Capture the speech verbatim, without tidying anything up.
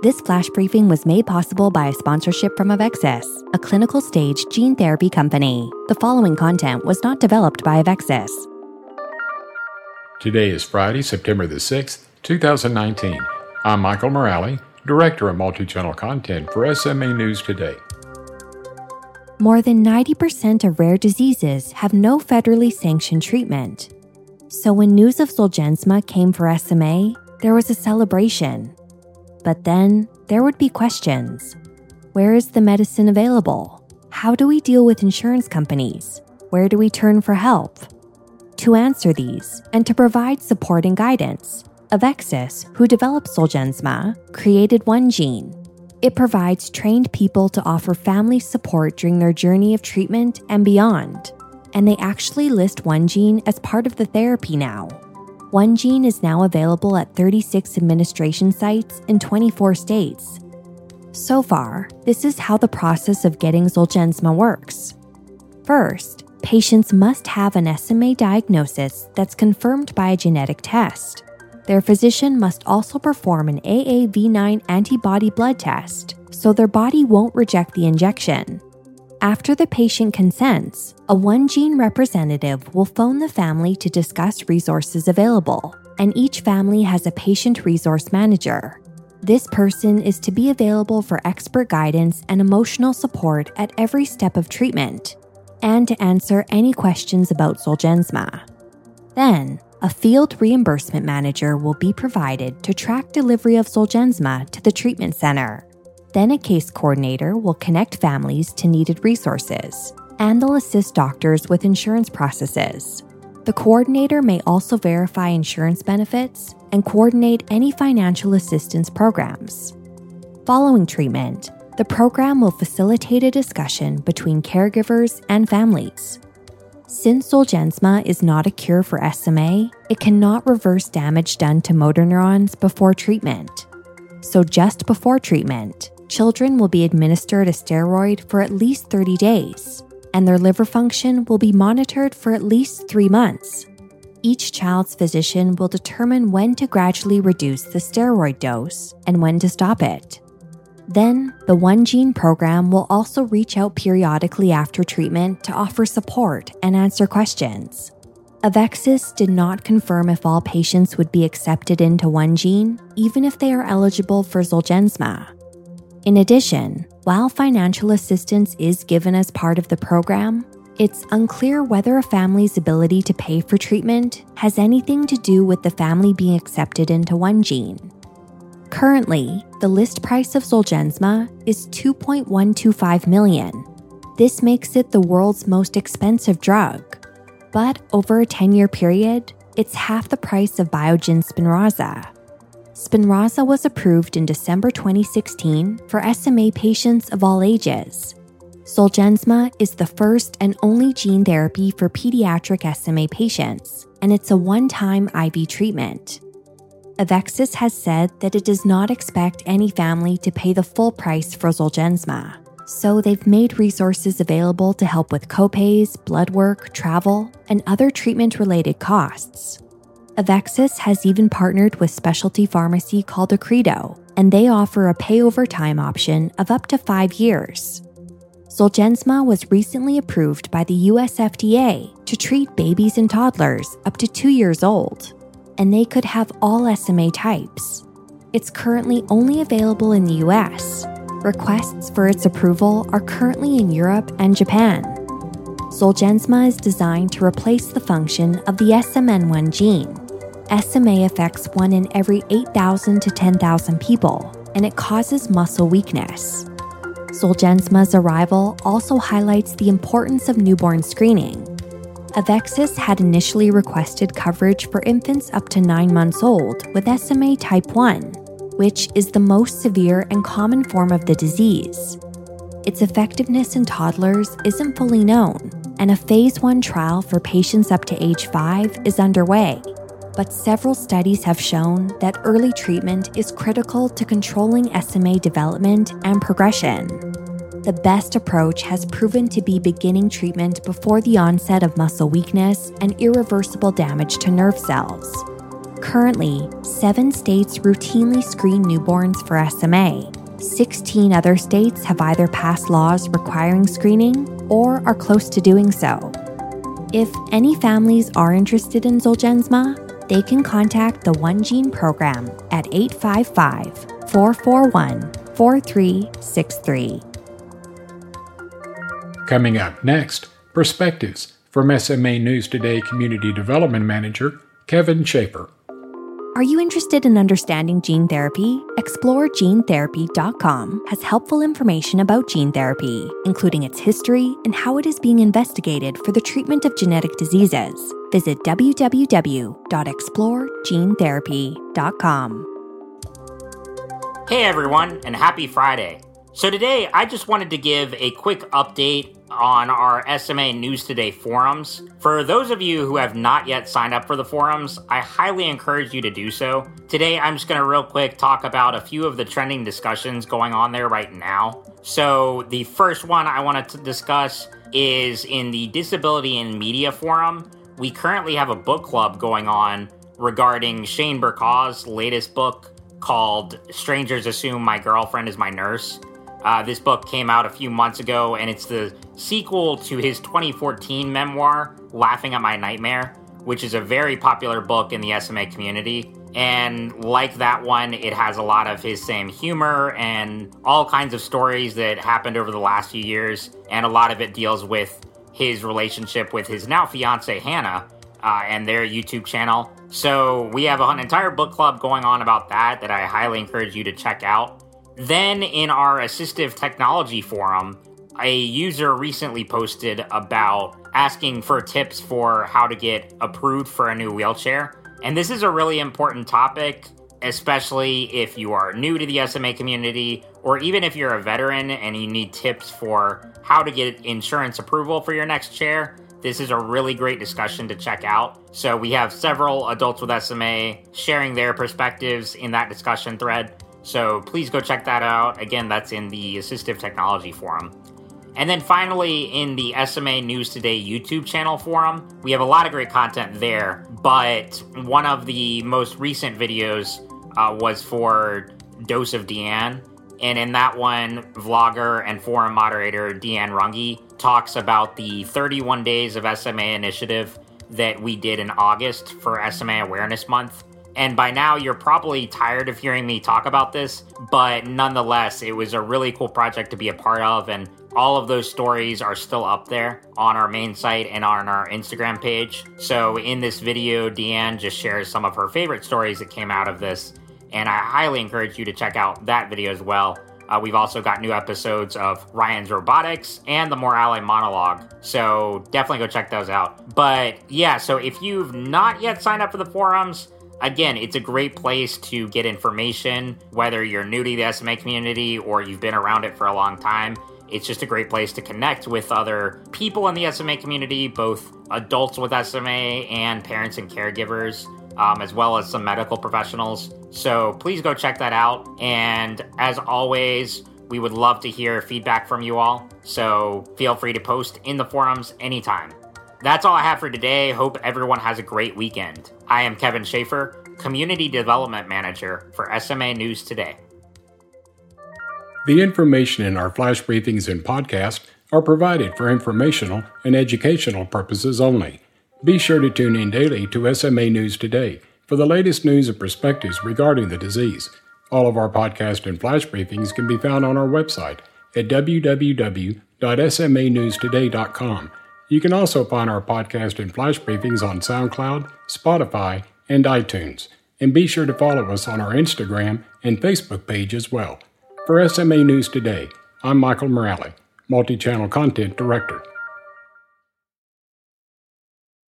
This flash briefing was made possible by a sponsorship from Avexis, a clinical stage gene therapy company. The following content was not developed by Avexis. Today is Friday, September the sixth, two thousand nineteen. I'm Michael Morale, Director of Multi-Channel Content for S M A News Today. More than ninety percent of rare diseases have no federally sanctioned treatment. So when news of Zolgensma came for S M A, there was a celebration. But then, there would be questions. Where is the medicine available? How do we deal with insurance companies? Where do we turn for help? To answer these, and to provide support and guidance, Avexis, who developed Zolgensma, created OneGene. It provides trained people to offer family support during their journey of treatment and beyond. And they actually list OneGene as part of the therapy now. OneGene is now available at thirty-six administration sites in twenty-four states. So far, this is how the process of getting Zolgensma works. First, patients must have an S M A diagnosis that's confirmed by a genetic test. Their physician must also perform an A A V nine antibody blood test, so their body won't reject the injection. After the patient consents, a OneGene representative will phone the family to discuss resources available, and each family has a patient resource manager. This person is to be available for expert guidance and emotional support at every step of treatment, and to answer any questions about Zolgensma. Then, a field reimbursement manager will be provided to track delivery of Zolgensma to the treatment center. Then a case coordinator will connect families to needed resources, and they'll assist doctors with insurance processes. The coordinator may also verify insurance benefits and coordinate any financial assistance programs. Following treatment, the program will facilitate a discussion between caregivers and families. Since Zolgensma is not a cure for S M A, it cannot reverse damage done to motor neurons before treatment. So just before treatment, children will be administered a steroid for at least thirty days, and their liver function will be monitored for at least three months. Each child's physician will determine when to gradually reduce the steroid dose and when to stop it. Then, the OneGene program will also reach out periodically after treatment to offer support and answer questions. Avexis did not confirm if all patients would be accepted into OneGene, even if they are eligible for Zolgensma. In addition, while financial assistance is given as part of the program, it's unclear whether a family's ability to pay for treatment has anything to do with the family being accepted into OneGene. Currently, the list price of Zolgensma is two point one two five million dollars. This makes it the world's most expensive drug. But over a ten-year period, it's half the price of Biogen's Spinraza. Spinraza was approved in December twenty sixteen for S M A patients of all ages. Zolgensma is the first and only gene therapy for pediatric S M A patients, and it's a one-time I V treatment. Avexis has said that it does not expect any family to pay the full price for Zolgensma, so they've made resources available to help with copays, blood work, travel, and other treatment-related costs. Avexis has even partnered with specialty pharmacy called Accredo, and they offer a pay-over-time option of up to five years. Zolgensma was recently approved by the U S F D A to treat babies and toddlers up to two years old, and they could have all S M A types. It's currently only available in the U S. Requests for its approval are currently in Europe and Japan. Zolgensma is designed to replace the function of the S M N one gene. S M A affects one in every eight thousand to ten thousand people, and it causes muscle weakness. Zolgensma's arrival also highlights the importance of newborn screening. Avexis had initially requested coverage for infants up to nine months old with S M A type one, which is the most severe and common form of the disease. Its effectiveness in toddlers isn't fully known, and a phase one trial for patients up to age five is underway. But several studies have shown that early treatment is critical to controlling S M A development and progression. The best approach has proven to be beginning treatment before the onset of muscle weakness and irreversible damage to nerve cells. Currently, seven states routinely screen newborns for S M A. sixteen other states have either passed laws requiring screening or are close to doing so. If any families are interested in Zolgensma, they can contact the One Gene Program at eight five five, four four one, four three six three. Coming up next, Perspectives from S M A News Today Community Development Manager Kevin Schaefer. Are you interested in understanding gene therapy? explore gene therapy dot com has helpful information about gene therapy, including its history and how it is being investigated for the treatment of genetic diseases. Visit w w w dot explore gene therapy dot com. Hey everyone, and happy Friday. So today, I just wanted to give a quick update on our S M A News Today forums. For those of you who have not yet signed up for the forums, I highly encourage you to do so. Today, I'm just going to real quick talk about a few of the trending discussions going on there right now. So the first one I wanted to discuss is in the Disability and Media Forum. We currently have a book club going on regarding Shane Burkaw's latest book called Strangers Assume My Girlfriend is My Nurse. Uh, this book came out a few months ago, and it's the sequel to his twenty fourteen memoir, Laughing at My Nightmare, which is a very popular book in the S M A community. And like that one, it has a lot of his same humor and all kinds of stories that happened over the last few years, and a lot of it deals with his relationship with his now fiancée, Hannah, uh, and their YouTube channel. So we have an entire book club going on about that that I highly encourage you to check out. Then in our assistive technology forum, a user recently posted about asking for tips for how to get approved for a new wheelchair. And this is a really important topic, especially if you are new to the S M A community, or even if you're a veteran and you need tips for how to get insurance approval for your next chair. This is a really great discussion to check out. So we have several adults with S M A sharing their perspectives in that discussion thread. So please go check that out. Again, that's in the Assistive Technology Forum. And then finally, in the S M A News Today YouTube channel forum, we have a lot of great content there. But one of the most recent videos uh, was for Dose of Deanne. And in that one, vlogger and forum moderator Deanne Runge talks about the thirty-one Days of S M A initiative that we did in August for S M A Awareness Month. And by now, you're probably tired of hearing me talk about this, but nonetheless, it was a really cool project to be a part of, and all of those stories are still up there on our main site and on our Instagram page. So in this video, Deanne just shares some of her favorite stories that came out of this, and I highly encourage you to check out that video as well. Uh, we've also got new episodes of Ryan's Robotics and the Morale monologue, so definitely go check those out. But yeah, so if you've not yet signed up for the forums, again, it's a great place to get information, whether you're new to the S M A community or you've been around it for a long time. It's just a great place to connect with other people in the S M A community, both adults with S M A and parents and caregivers, um, as well as some medical professionals. So please go check that out. And as always, we would love to hear feedback from you all. So feel free to post in the forums anytime. That's all I have for today. Hope everyone has a great weekend. I am Kevin Schaefer, Community Development Manager for S M A News Today. The information in our flash briefings and podcast are provided for informational and educational purposes only. Be sure to tune in daily to S M A News Today for the latest news and perspectives regarding the disease. All of our podcast and flash briefings can be found on our website at w w w dot s m a news today dot com. You can also find our podcast and flash briefings on SoundCloud, Spotify, and iTunes. And be sure to follow us on our Instagram and Facebook page as well. For S M A News Today, I'm Michael Morale, Multi-Channel Content Director.